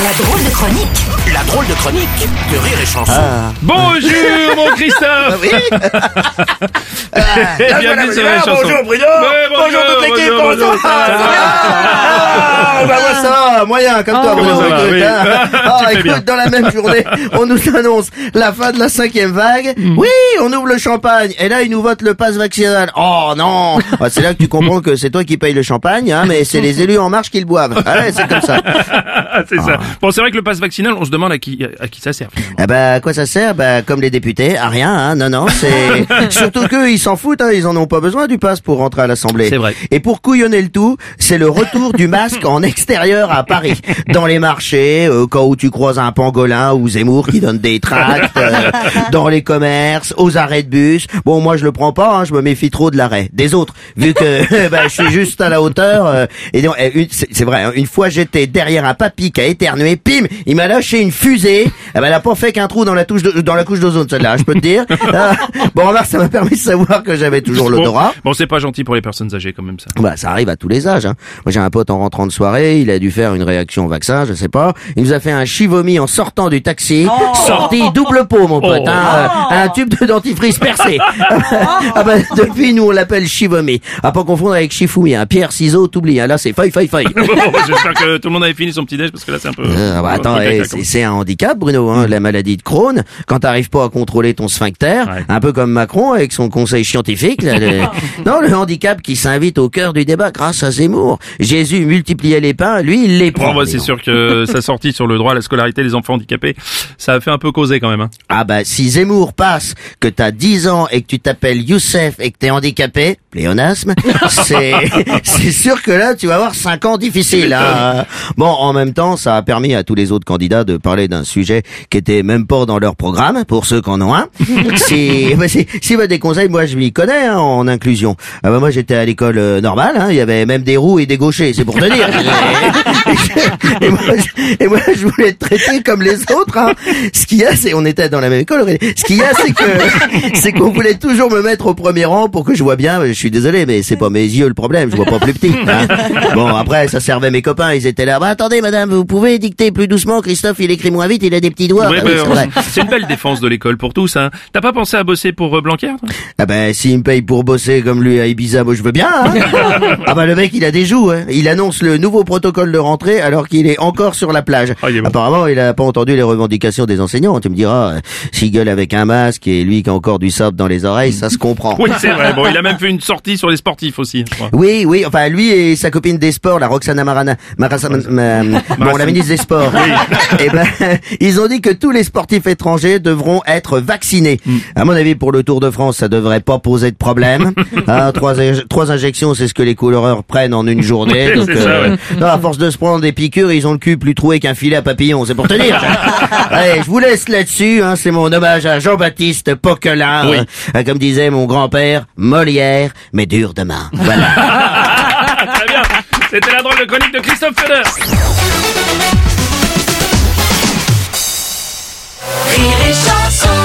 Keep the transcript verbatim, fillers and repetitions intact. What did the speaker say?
La drôle de chronique. La drôle de chronique de Rire et Chanson. Ah. Bonjour mon Christophe. Oui. Et bienvenue sur Rire et Chanson. Bonjour Bruno. Ouais, bonjour, bonjour toute l'équipe. bonjour, Comment bonjour. ça va? Ah, bah moi ça va, moyen comme toi Bruno. ça va, Écoute, oui. hein. Ah, Tu fais écoute, bien. dans la même journée, on nous annonce la fin de la cinquième vague. Oui, on ouvre le champagne. Et là, ils nous votent le pass vaccinal. Oh non. Ah, c'est là que tu comprends que c'est toi qui payes le champagne, hein, mais c'est les élus En Marche qui le boivent. Ah ouais, c'est comme ça. C'est ça. Bon, c'est vrai que le pass vaccinal, on se demande à qui à qui ça sert finalement. Eh ben, à quoi ça sert? Ben, comme les députés, à rien, hein. Non, non, c'est, surtout qu'eux, ils s'en foutent, hein. Ils en ont pas besoin du pass pour rentrer à l'Assemblée. C'est vrai. Et pour couillonner le tout, c'est le retour du masque en extérieur à Paris. Dans les marchés, euh, quand où tu croises un pangolin ou Zemmour qui donne des tracts, euh, dans les commerces, aux arrêts de bus. Bon, moi, je le prends pas, hein. Je me méfie trop de l'arrêt des autres. Vu que, ben, je suis juste à la hauteur, euh, et donc, une, c'est, c'est vrai, hein. Une fois, j'étais derrière un papy qui a éternué, pim, il m'a lâché une fusée. Eh ben, elle a pas fait qu'un trou dans la touche de, dans la couche d'ozone, celle-là, je peux te dire. Ah, bon, remarque, ça m'a permis de savoir que j'avais toujours l'odorat. Bon, bon c'est pas gentil pour les personnes âgées quand même ça. Bah, ça arrive à tous les âges, hein. Moi, j'ai un pote en rentrant de soirée, il a dû faire une réaction au vaccin, je sais pas. Il nous a fait un chivomi en sortant du taxi. Sorti double pot, mon pote, Oh. hein. Euh, un tube de dentifrice percé. Ah bah, depuis, nous, on l'appelle chivomi. À pas confondre avec Shifumi, hein. Pierre, ciseaux, t'oublies, hein. Là, c'est faille, faille, faille. Bon, j'espère que tout le monde avait fini son petit déj parce que là c'est un peu. Euh, bah, attends, un peu eh, caca, c'est, comme- c'est un handicap, Bruno, hein, la maladie de Crohn. Quand t'arrives pas à contrôler ton sphincter, Ouais. un peu comme Macron avec son conseil scientifique, là, le- non, le handicap qui s'invite au cœur du débat grâce à Zemmour. Jésus multipliait les pains, lui, il les prend. Bon, bah, dis c'est donc. sûr que sa sortie sur le droit à la scolarité des enfants handicapés, ça a fait un peu causer quand même. Hein. Ah bah, si Zemmour passe, que t'as dix ans et que tu t'appelles Youssef et que t'es handicapé, pléonasme, c'est, c'est sûr que là, tu vas avoir cinq ans difficiles, hein. Bon, en même temps, ça a permis à tous les autres candidats de parler d'un sujet qui était même pas dans leur programme, pour ceux qui en ont un. Si, bah, si, si, bah, des conseils, moi, je m'y connais, hein, en inclusion. Ah bah, moi, j'étais à l'école euh, normale, hein, il y avait même des roux et des gauchers, c'est pour te dire. et, moi, je, et moi, je voulais être traité comme les autres, hein. Ce qu'il y a, c'est, on était dans la même école, Aurélie. Ce qu'il y a, c'est que, c'est qu'on voulait toujours me mettre au premier rang pour que je vois bien. Je suis désolé, mais c'est pas mes yeux le problème, je vois pas plus petit, hein. Bon, après, ça servait mes copains, ils étaient là. Bah, attendez, madame, vous pouvez dicter plus doucement, Christophe, il écrit moins vite, il a des petits doigts. Ouais, Ah oui, bah, c'est vrai. c'est une belle défense de l'école pour tous. Hein. T'as pas pensé à bosser pour euh, Blanquer toi? Ah ben, s'il me paye pour bosser comme lui à Ibiza, moi je veux bien, hein. Ah ben, le mec, il a des joues, hein. Il annonce le nouveau protocole de rentrée alors qu'il est encore sur la plage. Ah, il est bon. Apparemment, il a pas entendu les revendications des enseignants. Tu me diras, euh, s'il gueule avec un masque et lui qui a encore du sable dans les oreilles, ça se comprend. Oui, c'est vrai. Bon, il a même fait une sortie sur les sportifs aussi. je crois. Oui, oui, enfin, lui et sa copine des sports, la Roxana Marana, Marasa, ma- bon, la ministre des Sports. Eh ben, ils ont dit que tous les sportifs étrangers devront être vaccinés. À mon avis, pour le Tour de France, ça devrait pas poser de problème. Hein, trois, in- trois injections, c'est ce que les coureurs prennent en une journée. Donc, C'est ça, euh, non, à force de se prendre des piqûres, ils ont le cul plus troué qu'un filet à papillon, c'est pour te dire. Allez, je vous laisse là-dessus, hein, c'est mon hommage à Jean-Baptiste Poquelin. Oui. Hein, comme disait mon grand-père, Molière, mais dur de main. Voilà. Très bien. C'était la drôle de chronique de Christophe Feder. Rire et Chanson.